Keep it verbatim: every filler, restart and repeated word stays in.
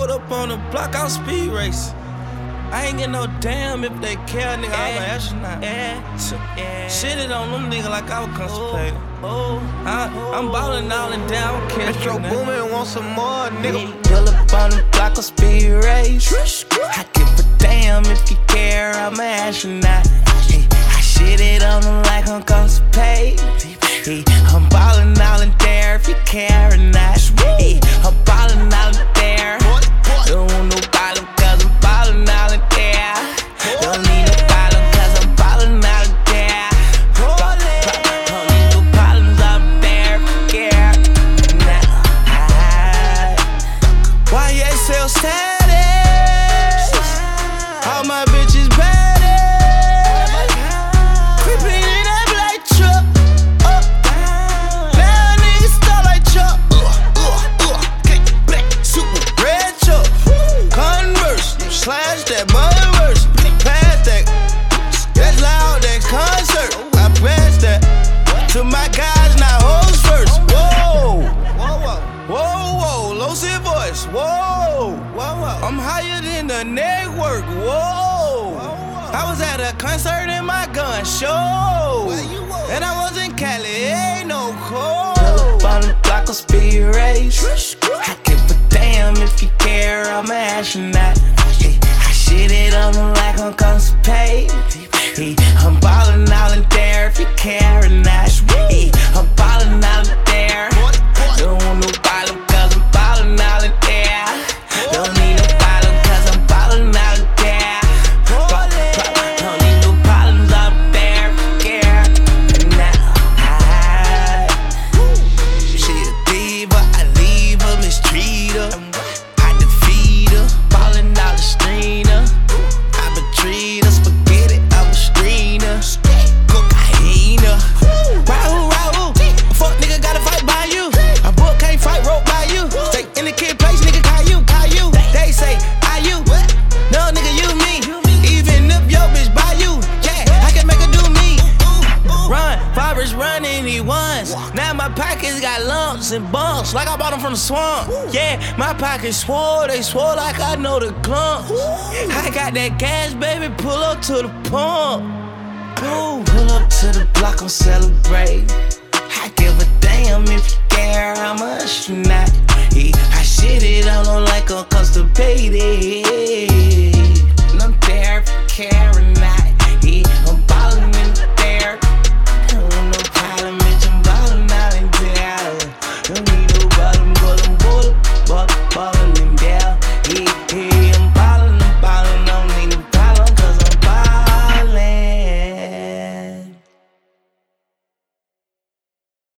Pulled up on the block, I'm speed race. I ain't get no damn if they care, nigga. I'm an astronaut. Yeah, yeah. Shitted on them nigga like I was constipated. Oh, I, I'm ballin' all and down. Metro Boomin, want some more, nigga. Pull up on the block, on speed race. I give a damn if you care. I'm an astronaut. I shitted on them like I'm constipated. I'm ballin' all in there if you care or not. I'm ballin' all in there. Don't want no problem cause I'm ballin' all in there. Don't need no problem cause I'm ballin' all in there. Don't need no problems up there if you care. Nah. Y S L status. All my bitches badass. Creepin' in that black truck. Now niggas start like Chuck. Black super red truck. Converse, slash that motherverse. Pass that, that's loud, that concert. I pass that to my guys, not hoes first. Whoa, whoa, whoa, whoa, low sit voice. Whoa, I'm higher than the network. Whoa, I was at a concert in my gun show, and I was in Cali, ain't no cold. Pull up on the block on speed race. I give a damn if you care. I'm an astronaut. I shitted on them like I'm constipated. I'm ballin' all in there if you care or not. I'm ballin' all in there. Don't want no problem cause I'm ballin' all in there. Don't need no problem cause I'm ballin' all in there. Don't need no problems up there if you care. Nah. She a diva, I leave her, mistreat her. I defeat her, ballin' all the screener. I betreat her, spaghetti, I'm a screener. Cocaine. Rahul, Rahul, fuck nigga gotta fight by you. A book can't fight, rope by you. Stay in the kid place, nigga, Caillou, Caillou. They say, I you. No, nigga, you me. Even if your bitch by you, yeah, I can make her do me. Run, Fabrice running, he once. Now my pockets got lumps and bumps, like I bought them from the swamp. Yeah, my pockets swole, they swole like I know the clumps. I got that gas, baby, pull up to the pump. Ooh, pull up to the block, I'm celebrating. I give a damn if you care, I'm an astronaut. I shitted on them like I'm constipated. And I'm there if you care or not.